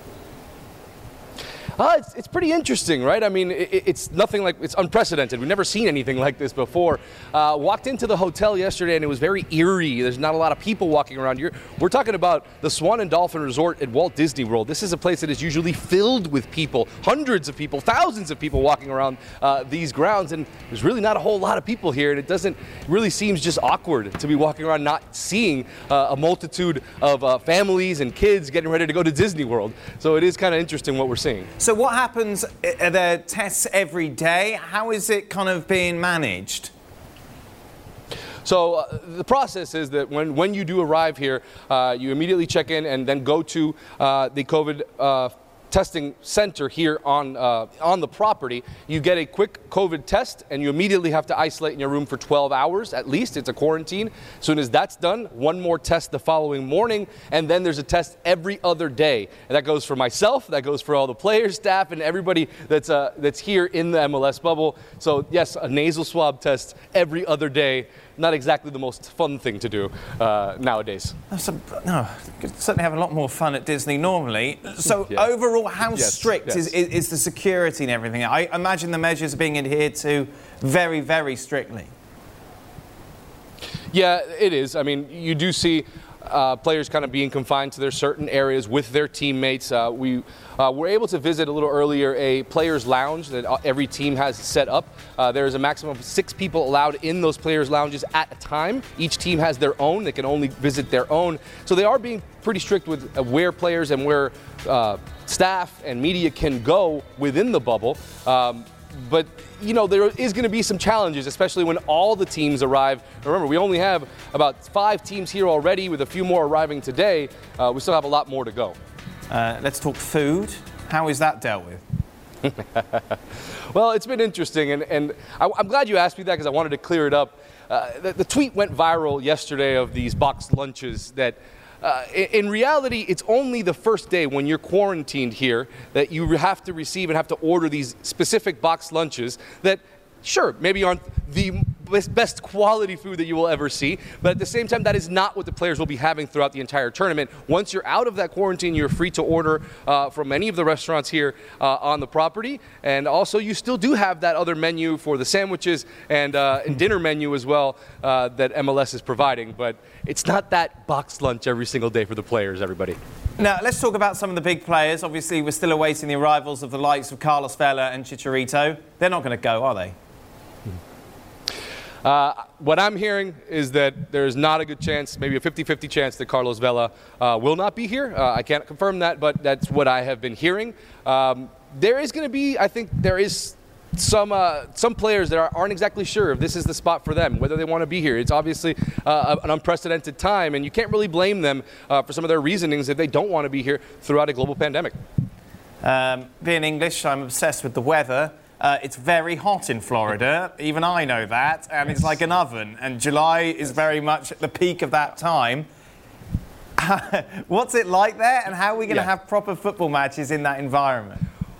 It's pretty interesting, right? I mean, it's nothing like, it's unprecedented. We've never seen anything like this before. Walked into the hotel yesterday and it was very eerie. There's not a lot of people walking around here. We're talking about the Swan and Dolphin Resort at Walt Disney World. This is a place that is usually filled with people, hundreds of people, thousands of people walking around these grounds. And there's really not a whole lot of people here. And it really seems just awkward to be walking around not seeing a multitude of families and kids getting ready to go to Disney World. So it is kind of interesting what we're seeing. So what happens? Are there tests every day? How is it kind of being managed? So the process is that when you do arrive here, you immediately check in and then go to the COVID testing center here on the property. You get a quick COVID test and you immediately have to isolate in your room for 12 hours at least. It's a quarantine. As soon as that's done, one more test the following morning, and then there's a test every other day. And that goes for myself, that goes for all the players, staff, and everybody that's here in the MLS bubble. So yes, a nasal swab test every other day. Not exactly the most fun thing to do nowadays. No, you certainly have a lot more fun at Disney normally. So overall, how strict is the security and everything? I imagine the measures are being adhered to very, very strictly. Yeah, it is. I mean, you do see players kind of being confined to their certain areas with their teammates. We were able to visit a little earlier a players' lounge that every team has set up. There is a maximum of 6 people allowed in those players' lounges at a time. Each team has their own. They can only visit their own. So they are being pretty strict with where players and where staff and media can go within the bubble. But, you know, there is going to be some challenges, especially when all the teams arrive. Remember, we only have about 5 teams here already, with a few more arriving today. We still have a lot more to go. Let's talk food. How is that dealt with? Well, it's been interesting, and I'm glad you asked me that because I wanted to clear it up. The tweet went viral yesterday of these boxed lunches that in reality, it's only the first day when you're quarantined here that you have to receive and have to order these specific boxed lunches that, sure, maybe aren't the best quality food that you will ever see. But at the same time, that is not what the players will be having throughout the entire tournament. Once you're out of that quarantine, you're free to order from any of the restaurants here on the property. And also, you still do have that other menu for the sandwiches and dinner menu as well that MLS is providing. But it's not that boxed lunch every single day for the players, everybody. Now, let's talk about some of the big players. Obviously, we're still awaiting the arrivals of the likes of Carlos Vela and Chicharito. They're not going to go, are they? What I'm hearing is that there's not a good chance, maybe a 50-50 chance that Carlos Vela will not be here. I can't confirm that, but that's what I have been hearing. There is going to be, I think there is some players that aren't exactly sure if this is the spot for them, whether they want to be here. It's obviously an unprecedented time, and you can't really blame them for some of their reasonings if they don't want to be here throughout a global pandemic. Being English, I'm obsessed with the weather. It's very hot in Florida. Even I know that. And it's like an oven. And July is very much at the peak of that time. What's it like there? And how are we going to have proper football matches in that environment?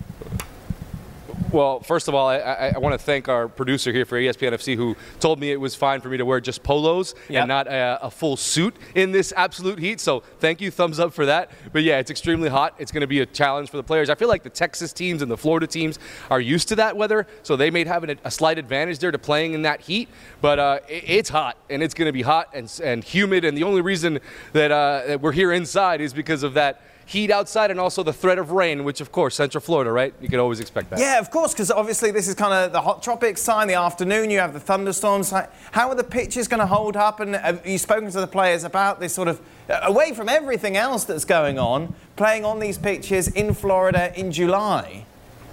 Well, first of all, I want to thank our producer here for ESPN FC who told me it was fine for me to wear just polos and not a full suit in this absolute heat. So thank you, thumbs up for that. But yeah, it's extremely hot. It's going to be a challenge for the players. I feel like the Texas teams and the Florida teams are used to that weather, so they may have a slight advantage there to playing in that heat. But it's hot, and it's going to be hot and humid. And the only reason that we're here inside is because of that heat outside and also the threat of rain, which, of course, Central Florida, right? You can always expect that. Yeah, of course, because obviously this is kind of the hot tropics side. In the afternoon, you have the thunderstorms. How are the pitches going to hold up? And have you spoken to the players about this sort of, away from everything else that's going on, playing on these pitches in Florida in July?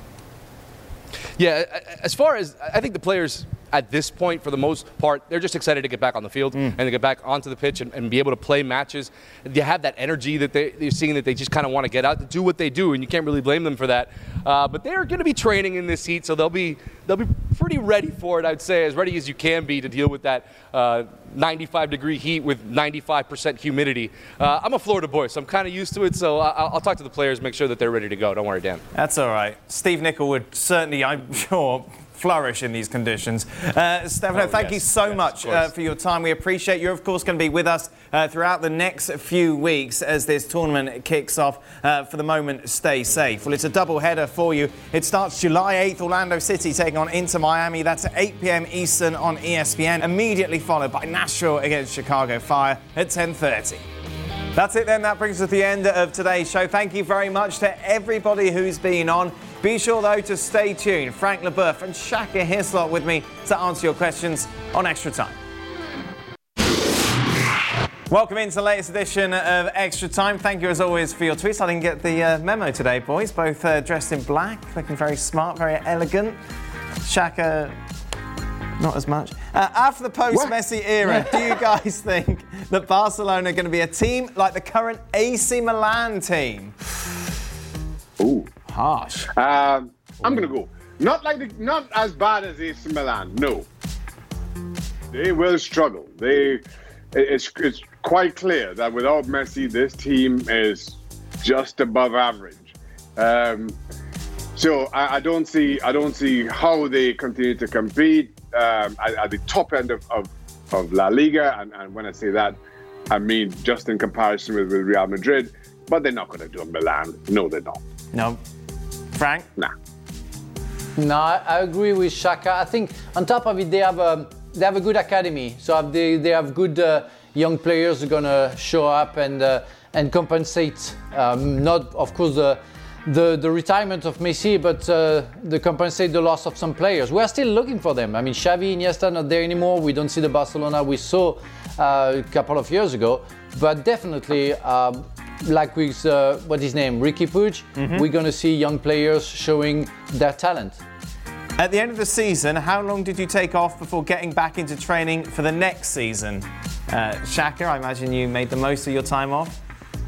Yeah, as far as, I think the players at this point, for the most part, they're just excited to get back on the field and to get back onto the pitch and be able to play matches. They have that energy that they're seeing that they just kind of want to get out to do what they do, and you can't really blame them for that. But they're going to be training in this heat, so they'll be pretty ready for it, I'd say, as ready as you can be to deal with that 95-degree heat with 95% humidity. I'm a Florida boy, so I'm kind of used to it, so I'll talk to the players, make sure that they're ready to go. Don't worry, Dan. That's all right. Steve Nicol would certainly, I'm sure, flourish in these conditions. Stefano, thank you so much for your time. We appreciate you're, of course, going to be with us throughout the next few weeks as this tournament kicks off. For the moment, stay safe. Well, it's a double header for you. It starts July 8th, Orlando City taking on Inter Miami. That's at 8 p.m. Eastern on ESPN, immediately followed by Nashville against Chicago Fire at 10:30. That's it then. That brings us to the end of today's show. Thank you very much to everybody who's been on. Be sure, though, to stay tuned. Frank Leboeuf and Shaka Hislop with me to answer your questions on Extra Time. Welcome into the latest edition of Extra Time. Thank you, as always, for your tweets. I didn't get the memo today, boys. Both dressed in black, looking very smart, very elegant. Shaka, not as much. After the post-Messi era, do you guys think that Barcelona are going to be a team like the current AC Milan team? Ooh. Harsh. I'm going to go. Not as bad as AC Milan, no. They will struggle. It's quite clear that without Messi, this team is just above average. So I don't see how they continue to compete at the top end of La Liga. And when I say that, I mean just in comparison with Real Madrid. But they're not going to do a Milan. No, they're not. No. Frank? Nah. No, I agree with Shaka. I think on top of it, they have a good academy. So they have good young players who are going to show up and compensate. Not, of course, the retirement of Messi, but they compensate the loss of some players. We are still looking for them. I mean, Xavi, Iniesta not there anymore. We don't see the Barcelona we saw a couple of years ago. But definitely, like with what's his name, Riqui Puig, we're going to see young players showing their talent. At the end of the season, how long did you take off before getting back into training for the next season? Shaka, I imagine you made the most of your time off.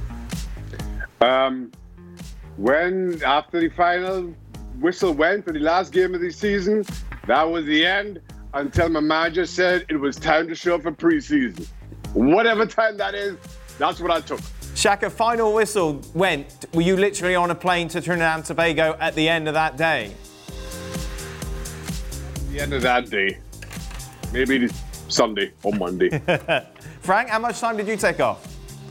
When after the final whistle went for the last game of the season, that was the end until my manager said it was time to show up for pre-season. Whatever time that is, that's what I took. Shaka, final whistle went. Were you literally on a plane to Trinidad and Tobago at the end of that day? The end of that day. maybe Sunday or Monday. Frank, how much time did you take off?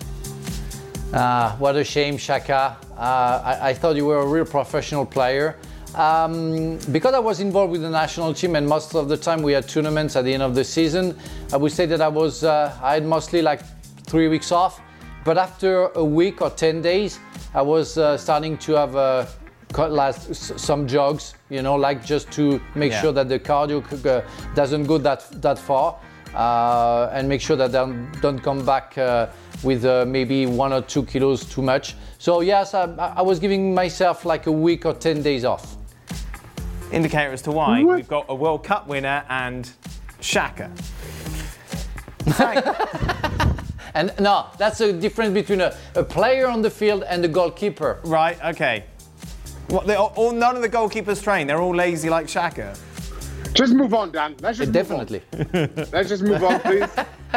What a shame, Shaka. I thought you were a real professional player. Because I was involved with the national team and most of the time we had tournaments at the end of the season, I would say that I had mostly like 3 weeks off. But after a week or 10 days, I was starting to have some jogs, like just to make sure that the cardio doesn't go that far and make sure that they don't come back with maybe 1 or 2 kilos too much. So yes, I was giving myself like a week or 10 days off. Indicator as to why. We've got a World Cup winner and Shaka. Frank. And no, that's the difference between a player on the field and the goalkeeper. Right, okay. What, none of the goalkeepers train, they're all lazy like Shaka. Just move on, Dan. Let's just Definitely. Move on. Let's just move on, please.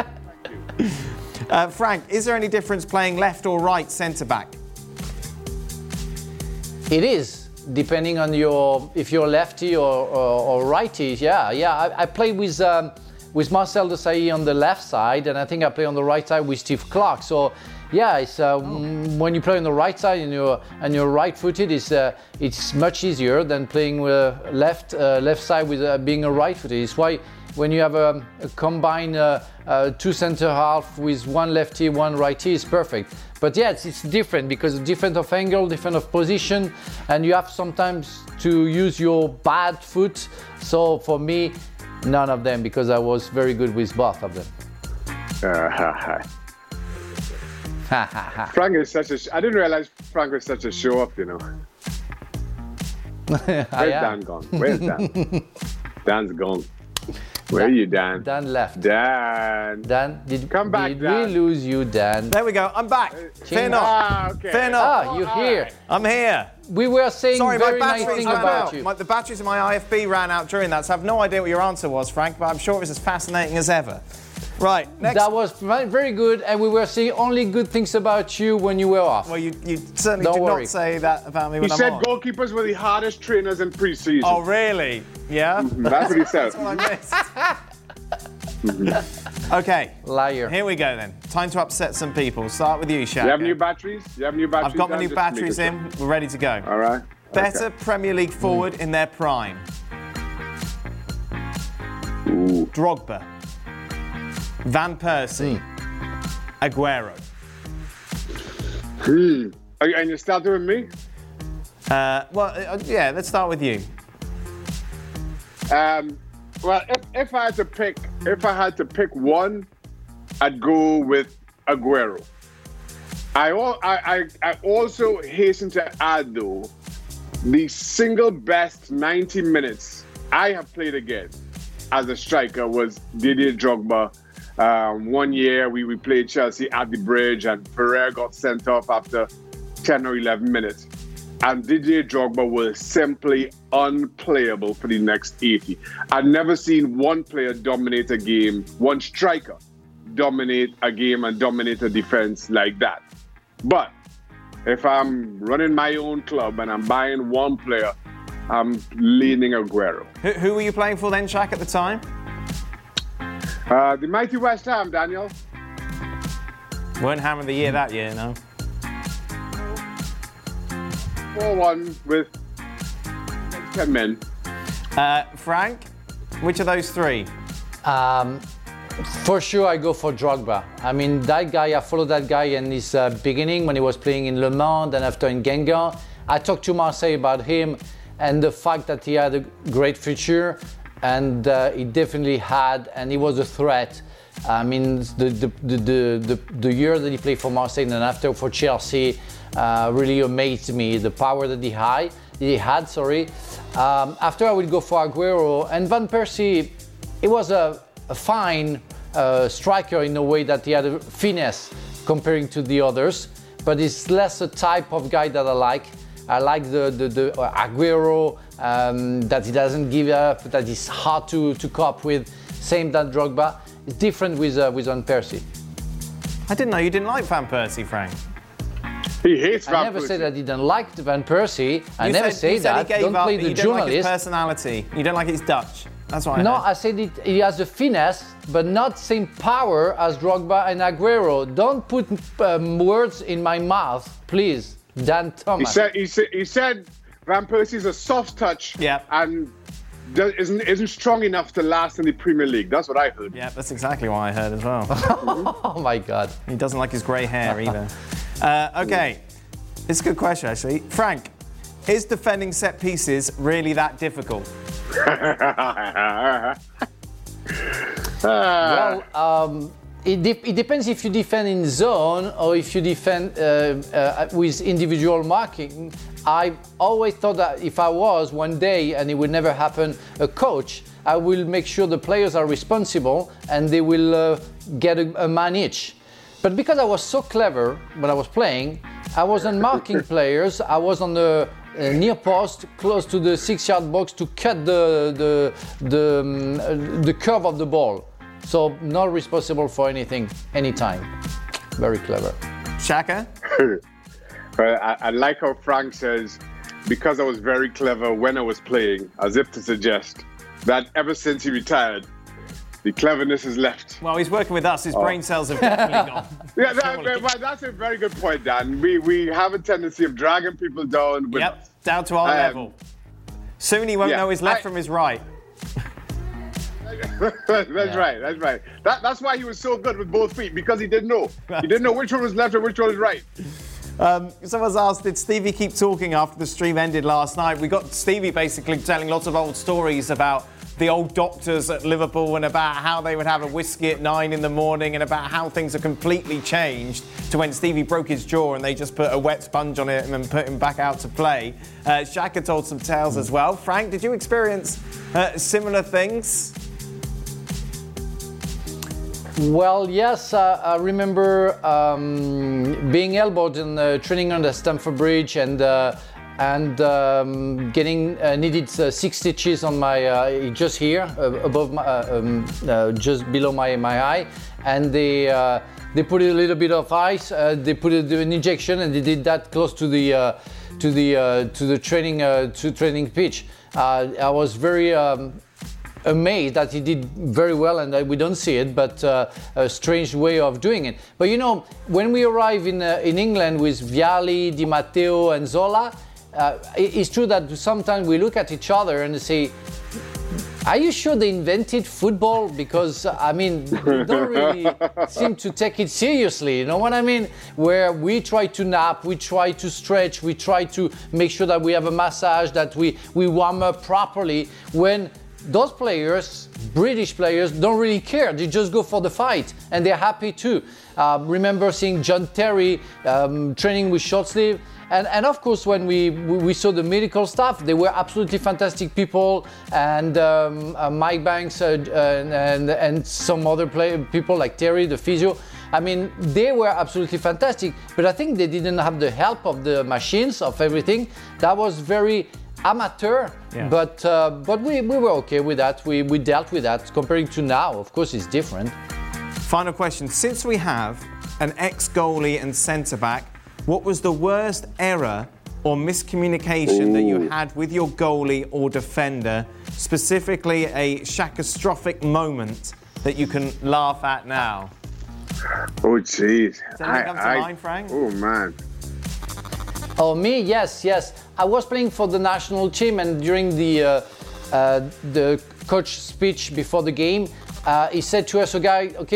Frank, is there any difference playing left or right centre-back? It is, depending on if you're lefty or righty. Yeah. I played with Marcel Desailly on the left side, and I think I play on the right side with Steve Clark. So, yeah, it's when you play on the right side and you're right-footed, it's much easier than playing with left side with being a right-footed. It's why when you have a combined 2 centre half with 1 lefty, 1 righty, it's perfect. But yeah, it's different because different of angle, different of position, and you have sometimes to use your bad foot. So for me, none of them, because I was very good with both of them. Frank is I didn't realize Frank was such a show-off, Where's Dan gone? Where's Dan? Dan's gone. Where are you, Dan? Dan left. Dan, did Dan. we lose you, Dan? There we go, I'm back. Fear not. Okay. Fear not. You're here. I'm here. We were saying very nice things about you. The batteries in my IFB ran out during that, so I have no idea what your answer was, Frank, but I'm sure it was as fascinating as ever. Right, next. That was very good, and we were saying only good things about you when you were off. Well, you certainly did not say that about me when I'm on. He said goalkeepers were the hardest trainers in pre-season. Oh, really? Yeah? That's what he said. That's what I missed. Okay. Liar. Here we go then. Time to upset some people. Start with you, Shaka. You have new batteries? I've got my new batteries in. We're ready to go. All right. Better Premier League forward in their prime. Ooh. Drogba. Van Persie. Aguero. And you're starting with me? Yeah, let's start with you. Well, if I had to pick one, I'd go with Aguero. I also hasten to add, though, the single best 90 minutes I have played against as a striker was Didier Drogba. 1 year we played Chelsea at the Bridge and Ferrer got sent off after 10 or 11 minutes. And Didier Drogba was simply unplayable for the next 80. I've never seen one player dominate a game, one striker dominate a game and dominate a defense like that. But if I'm running my own club and I'm buying one player, I'm leaning Aguero. Who were you playing for then, Shaq, at the time? The mighty West Ham, Daniel. Weren't Ham of the Year that year, no? 4-1 with 10 men. Frank, which of those three? For sure, I go for Drogba. I mean, that guy, I followed that guy in his beginning when he was playing in Le Mans, then after in Guingamp. I talked to Marseille about him and the fact that he had a great future, and he definitely had, and he was a threat. I mean, the year that he played for Marseille and then after for Chelsea really amazed me. The power that he had. After I would go for Aguero and Van Persie. He was a fine striker in a way that he had a finesse comparing to the others, but he's less a type of guy that I like. I like the Aguero that he doesn't give up, that is hard to cope with. Same than Drogba. It's different with Van Persie. I didn't know you didn't like Van Persie, Frank. He hates Van Persie. I never said I didn't like Van Persie. I never say that. Don't play the you journalist. Don't like his personality. You don't like his Dutch. That's what I No, heard. I said he has a finesse, but not same power as Drogba and Aguero. Don't put words in my mouth, please, Dan Thomas. He said Van Persie's a soft touch. Yeah. And isn't strong enough to last in the Premier League. That's what I heard. Yeah, that's exactly what I heard as well. Oh my God. He doesn't like his grey hair either. Okay, it's a good question actually. Frank, is defending set pieces really that difficult? Well, it depends if you defend in zone or if you defend with individual marking. I always thought that if I was one day, and it would never happen, a coach, I will make sure the players are responsible and they will get a man each. But because I was so clever when I was playing, I wasn't marking players. I was on the near post, close to the 6-yard box to cut the curve of the ball. So not responsible for anything, anytime. Very clever. Xhaka? I like how Frank says, because I was very clever when I was playing, as if to suggest that ever since he retired, the cleverness has left. Well, he's working with us. His brain cells have definitely gone. Yeah, that's a very good point, Dan. We have a tendency of dragging people down. Yep, down to our level. Soon he won't know his left from his right. That's right. That's why he was so good with both feet, because he didn't know. He didn't know which one was left and which one was right. Someone's asked, did Stevie keep talking after the stream ended last night? We got Stevie basically telling lots of old stories about the old doctors at Liverpool and about how they would have a whiskey at 9 in the morning and about how things have completely changed to when Stevie broke his jaw and they just put a wet sponge on it and then put him back out to play. Xhaka told some tales as well. Frank, did you experience similar things? Well, yes, I remember being elbowed in training under Stamford Bridge and getting needed 6 stitches on my just here above my just below my eye, and they put a little bit of ice. They put an injection, and they did that close to the training pitch. I was very amazed that he did very well and that we don't see it, but a strange way of doing it. But you know, when we arrive in England with Vialli, Di Matteo and Zola, it's true that sometimes we look at each other and say, are you sure they invented football? Because, I mean, they don't really seem to take it seriously, you know what I mean? Where we try to nap, we try to stretch, we try to make sure that we have a massage, that we warm up properly, when those players, British players, don't really care. They just go for the fight, and they're happy too. Remember seeing John Terry training with short sleeve. And of course, when we saw the medical staff, they were absolutely fantastic people. And Mike Banks and some other people like Terry, the physio. I mean, they were absolutely fantastic. But I think they didn't have the help of the machines, of everything. That was very amateur, yeah. but we were okay with that. We dealt with that. Comparing to now, of course, it's different. Final question. Since we have an ex-goalie and centre-back, what was the worst error or miscommunication that you had with your goalie or defender, specifically a Xhaka-strophic moment that you can laugh at now? Oh, jeez. Does anything come to mind, Frank? Oh, man. Oh, me? Yes. I was playing for the national team, and during the coach speech before the game, he said to us, the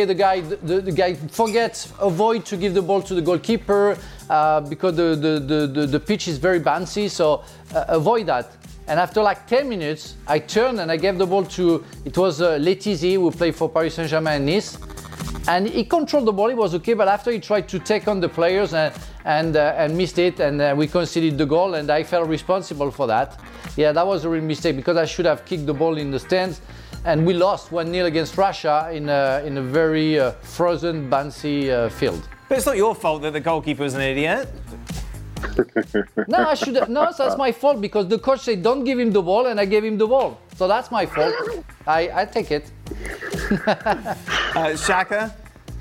guy avoid to give the ball to the goalkeeper because the pitch is very bouncy, so avoid that. And after like 10 minutes, I turned and I gave the ball to, it was Letizy, who played for Paris Saint-Germain and Nice. And he controlled the ball, it was okay, but after he tried to take on the players and missed it, and we conceded the goal, and I felt responsible for that. Yeah, that was a real mistake, because I should have kicked the ball in the stands, and we lost 1-0 against Russia in a very frozen, bouncy field. But it's not your fault that the goalkeeper was an idiot. No, I should have. No, that's my fault, because the coach said don't give him the ball, and I gave him the ball. So that's my fault. I take it. Xhaka?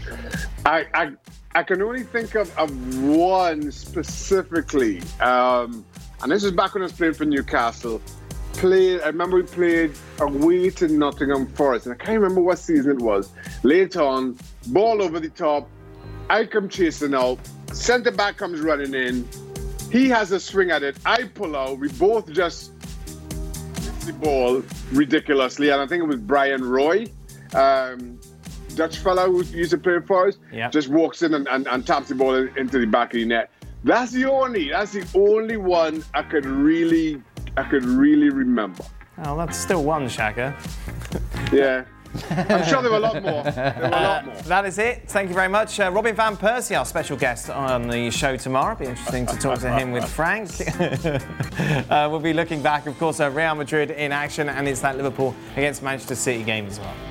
I can only think of one specifically, and this is back when I was playing for Newcastle. remember we played away to Nottingham Forest, and I can't remember what season it was. Later on, ball over the top, I come chasing out, centre back comes running in, he has a swing at it, I pull out, we both just miss the ball ridiculously, and I think it was Brian Roy, Dutch fellow who used to play for us, just walks in and taps the ball into the back of the net. That's the only one I could really remember. Oh, that's still one, Shaka. Yeah. I'm sure there were a lot more. That is it. Thank you very much. Robin Van Persie, our special guest on the show tomorrow. It'll be interesting to talk to him with Frank. We'll be looking back, of course, at Real Madrid in action, and it's that Liverpool against Manchester City game as well.